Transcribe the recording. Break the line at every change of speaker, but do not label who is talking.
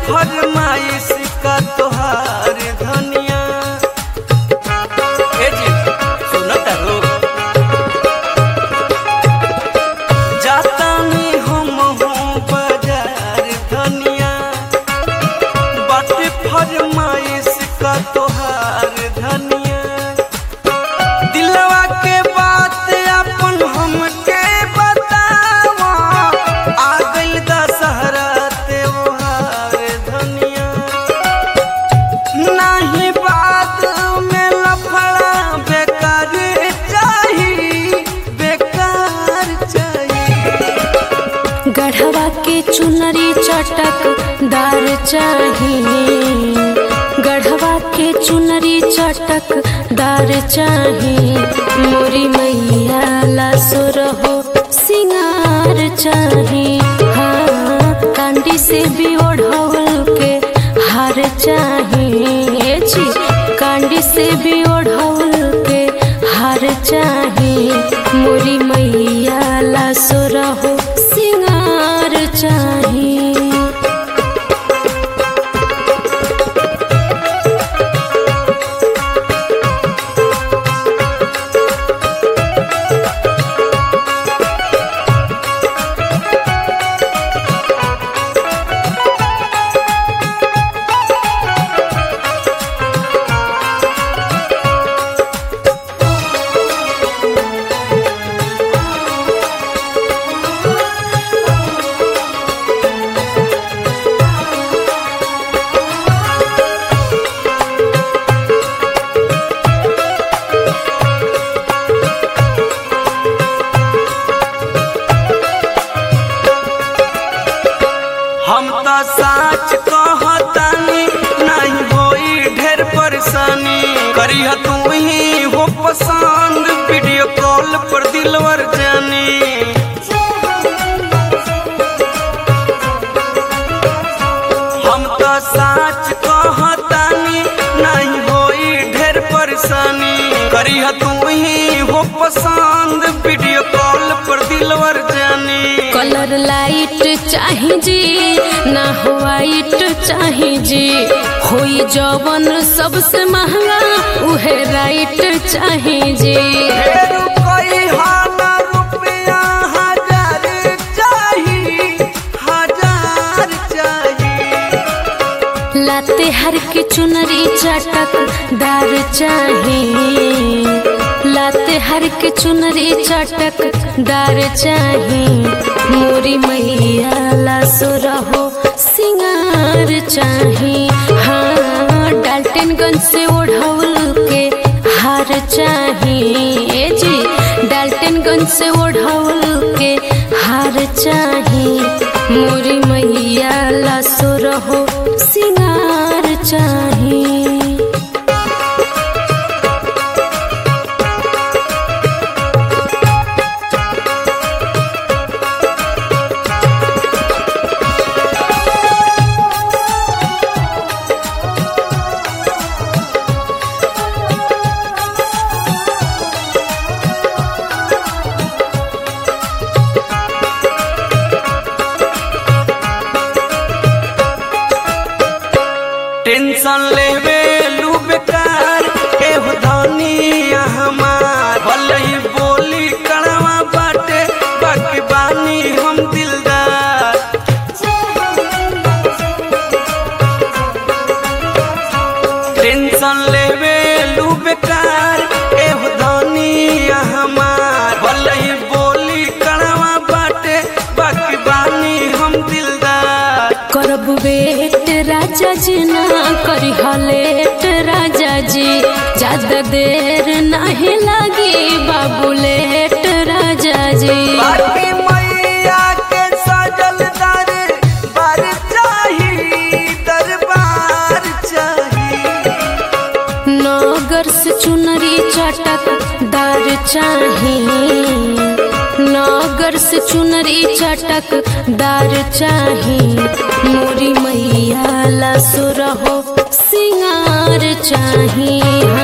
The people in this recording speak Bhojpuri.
फरमाइश का तोहार धनिया। ए जी सुनत हो जाता में हम हूँ बाजार धनिया, बाटे फरमाइश का तोहार धनिया। दिलवा के बात अपन हमके बतावा, आ गइल दशहरा त्योहार धनिया। नाही बात में लफड़ा बेकार चाही, बेकार चाही।
गढ़वा के चुनरी चटकदार चाही, गढ़वा के चुनरी चटकदार चाही। मोरी मैया ला सुरहो सिंगार चाही। हाँ कांडी से भी ओढ़ौल के हार चाही जी, कांडी से भी ओढ़ौल के हार चाही। मोरी मैया ला सुरहो सिंगार चाही।
हम तो सच कहतानी, नहीं होई ढेर परेशानी। करिह तू ही हो पसंद, वीडियो कॉल पर दिलवर जानी। हम तो सच कहतानी, नहीं होई ढेर परेशानी। करिह तू ही हो पसंद, वीडियो कॉल पर दिलवर जानी।
कलर लाइट चाही जी, ना व्हाइट चाही जी। होई जवन सबसे महंगा उहे राइट चाही जी।
ढेर कोई हाना रुपया हजार चाही, हजार चाही।
लाते हर के चुनरी चटकदार चाही, लाते हर के चुनरी चटकदार चाही। मोरी मैया ला सुरहो सिंगार चाही। हाँ डाल्टनगंज से ओढ़ौल के हार चाही ए जी, डाल्टनगंज से ओढ़ौल के हार चाही। मोरी मैया ला सुरहो सिंगार चाही।
टेंशन लेवे लू बेकार, एहो धनिया हमार। भले ही बोली कड़वा बाटे, बाकी बानी हम दिलदार। टेंशन लेवे लू बेकार, एहो धनिया हमार। भले ही बोली कड़वा बाटे, बाकी बानी हम दिलदार।
करब वेट राजा जी ना करी लेट राजा जी, ज्यादा देर नहीं लगी बाबू लेट राजा जी।
बाकी मैया के सजल दरबार चाही, दरबार चाही।
नगर से चुनरी चटकदार चाही, नगर से चुनरी चटकदार चाही। मोरी मैया ला सुरहो सिंगार चाही।